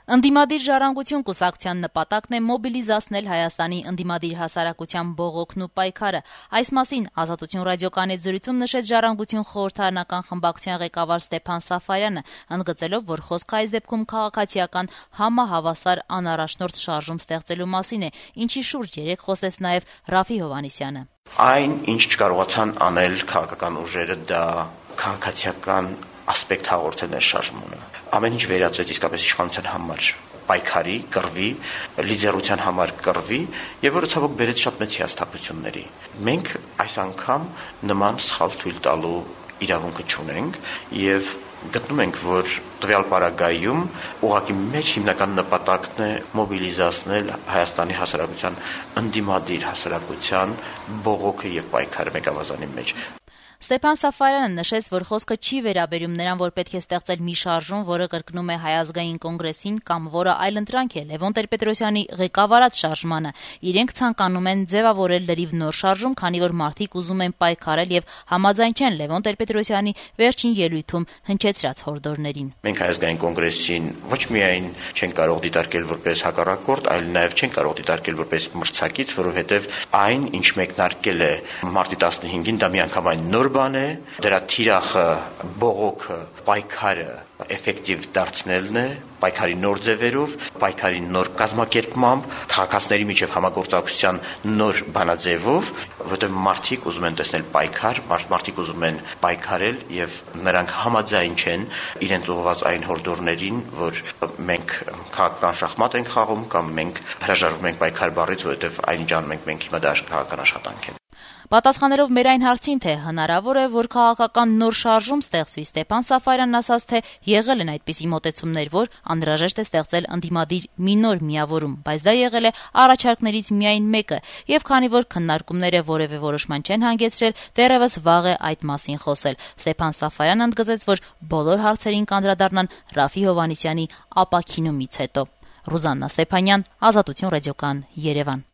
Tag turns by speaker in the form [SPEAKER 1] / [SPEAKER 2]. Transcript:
[SPEAKER 1] Ընդդիմադիր ժառանգություն կուսակցության նպատակն է մոբիլիզացնել Հայաստանի ընդդիմադիր հասարակության բողոքն ու պայքարը։ Այս մասին Ազատություն ռադիոկայանի հետ զրույցում նշեց ժառանգություն խորհրդարանական խմբակցության ղեկավար Ստեփան Սաֆարյանը, ընդգծելով, որ խոսքը այս դեպքում քաղաքացիական համահավասար անառաջնորդ շարժում ստեղծելու մասին է, ինչի շուրջ երեկ խոսեց նաև Ռաֆի Հովհաննիսյանը։
[SPEAKER 2] Այն, ինչ չկարողացան անել քաղաքական ուժերը, դա քաղաքացիական ասպեկտ հաղորդել է շարժմանը։ Ամեն ինչ վերածվեց իսկապես իշխանության համար պայքարի, կռվի, լիդերության համար կռվի, եւ որը ցավոք բերեց շատ մեծ հիասթափությունների։ Մենք այս անգամ նման սխալ թույլ տալու իրավունքը չունենք եւ գտնում ենք, որ տվյալ պարագայում ուղղակի մեր հիմնական նպատակն է մոբիլիզացնել Հայաստանի հասարակության ընդդիմադիր հասարակության բողոքը եւ պայքարը մեկ ավազանի մեջ։
[SPEAKER 1] Ստեփան Սաֆարյանը նշեց, որ խոսքը չի վերաբերում նրան, որ պետք է ստեղծել մի շարժում, որը կրկնում է Հայազգային կոնգրեսին կամ որը այլընտրանք է Լևոն Տեր-Պետրոսյանի ղեկավարած շարժմանը։ Իրենք ցանկանում են ձևավորել լրիվ նոր շարժում, քանի որ մարդիկ ուզում են պայքարել եւ համաձայն չեն Լևոն Տեր-Պետրոսյանի վերջին ելույթում հնչեցրած հորդորներին։
[SPEAKER 2] Մենք Հայազգային կոնգրեսին ոչ միայն չեն կարող դիտարկել որպես հակառակորդ, այլ նաեւ չեն կարող դիտարկել որպես մրցակից, որովհետեւ այն, ինչ մեկնարկել է մարտի 15-ին, դա միանգամայն նոր բան է, դրա թիրախը, բողոքը, պայքարը էֆեկտիվ դարձնելն է, պայքարի նոր ձևերով, պայքարի նոր կազմակերպմամբ, քաղաքացիների միջև համագործակցության նոր բանաձևով, որտեղ մարդիկ ուզում են տեսնել պայքար, մարդիկ ուզում են պայքարել եւ նրանք համաձայն չեն իրենց ուղղված այն հորդորներին, որ մենք քաղաքական շախմատ ենք խաղում կամ մենք հրաժարվում ենք պայքար բառից, որովհետեւ այնինչ անում ենք մենք հիմա դա քաղաքական աշխատանք է։
[SPEAKER 1] Պատասխանելով մեր այն հարցին, թե հնարավոր է, որ քաղաքական նոր շարժում ստեղծվի, Ստեփան Սաֆարյանն ասաց, թե եղել են այդպիսի մոտեցումներ, որ անհրաժեշտ է ստեղծել ընդդիմադիր մի նոր միավորում, բայց դա եղել է առաջարկներից միայն մեկը, եւ քանի որ քննարկումները որևէ որոշման չեն հանգեցրել, դեռևս վաղ է այդ մասին խոսել։ Ստեփան Սաֆարյանն ընդգծեց, որ բոլոր հարցերին կանդրադառնան Ռաֆի Հովհաննիսյանի ապաքինումից հետո։ Ռուզաննա Ստեփանյան, Ազատություն ռադիոկան, Երևան։